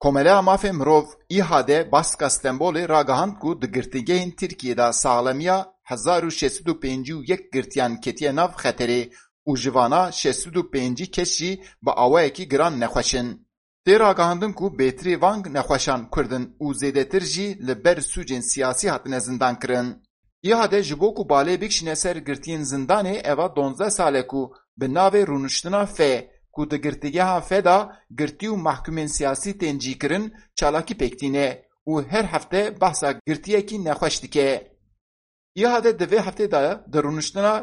Komela mafê mirov îhade Baska Stenbolê ragihand ku di girtîgehên Tirkiyeyê salemiya 1651 girtiyan ketiye nav xeterê û ji vana 65 kes jî bi awayekî giran nexweşin. Tê ragihandin ku bêtirî van nexweşan Kurdin û zêdetir jî li ber sûcên siyasî hatine zindankirin. İhade ji bo ku balê bikişîne ser girtiyên zindanê eva 12 sale ku bi navê rûniştina F ku di girtîgeha F da girtî û mahkumên siyasî tên cîkirin çalakî pêktîne û her hefte behsa girtiyekî nexweş dike. İhade di vê heftê de di rûniştina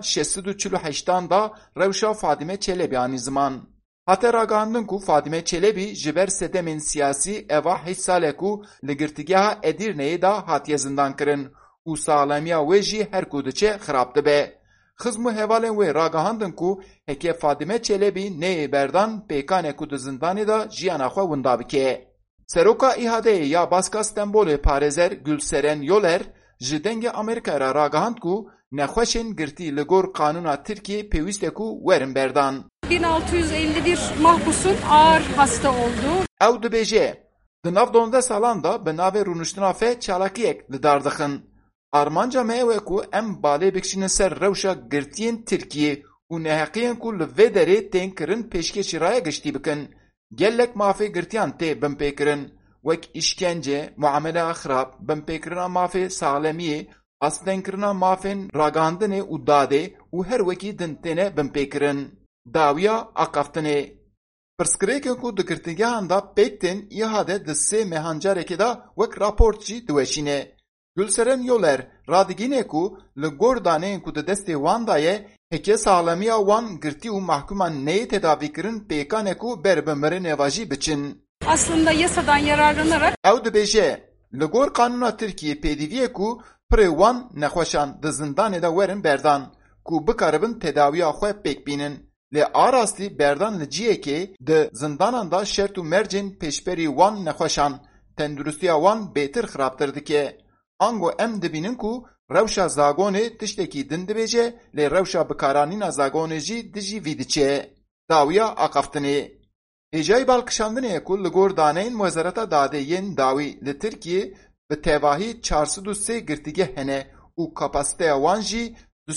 648 da rewşa Fadime Çelebi anî ziman. Hate ragihandin ku Fadime Çelebi ji ber sedemên siyasî eva 8 sale ku li girtîgeha Edirneyê da hatiye zindankirin û salemiya wê jî her ku diçe xirab dibe. Xizm û hevalên wê ragihandin ku heke Fadime Çelebi neyê berdan pêkanê ku di zindanê da jiyana xwe winda bike. Seroka îhadeyê ya Baska Stenbolê Parêzer Gülseren Yoler ji dengê Amerîkayê re ragihand ku nexweşên girtî li gor Kanûna Tirkiyê pêwîst e ku werin berdan. 1651 mahpusun ağır hasta oldu. Ew dibêje di nav 12 salan da bi navê rûniştina F çalakiyek li dar dixin. Armanca me ew e ku em balê bikişînin ser rewşa girtiyên Tirkiyê û neheqiyên ku li vê derê tên kirin pêşkêşî raya giştî bikin. Gelek mafê girtiyan tê binpêkirin wek îşkence, muameleya xirab, binpêkirina mafê salemiyê, astenkirina mafên ragihandinê û dadê û her wekî din têne binpêkirin. Dawiya aqaftinê. Pirsgirêkên ku di girtîgehan da pêk tên îhade di sê mehancarekê da wek raport jî diweşîne. Gülseren Yoler radigîne ku li gor daneyên ku di destê wan da ye heke salemiya wan girtî û mahkuman neyê tedavîkirin pêkanê ku ber bi mirinê ve jî biçin. Aslında yasadan yararlanarak Ew dibêje li gor Kanûna Tirkiyê pêdiviyê ku pirê wan nexweşan di zindanê de werin berdan ku bikaribin tedawiya xwe pêk bînin. Lê arastî berdan li ciyekê di zindanan da şert û mercên pêşberî wan nexweşan tendurustiya wan bêtir xirabtir dike. Ango em dibînin ku rewşa zagonê tiştekî din dibêje lê rewşa bikaranîna zagonê jî dijî vî diçe. Dawiya aqaftinê. Hêjayî balkişandinê ye ku li gor daneyên Wezareta Dadê yên dawî li Tirkiyê bi tevahî 403 girtîgeh hene û kapasiteya wan jî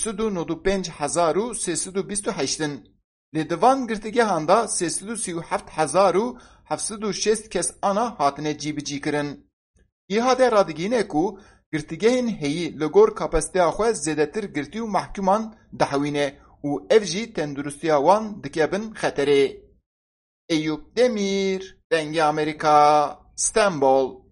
295,328 in. Lê di van girtîgehan da 337,706 kes ana hatine cîbicîkirin. İhade radigîne ku girtîgehên heyî li gor kapasiteya xwe zêdetir girtî û mahkuman dihewîne û ev jî tendurustiya wan dike bin xeterê. Eyüp Demir, Dengê Amerîka, Stenbol.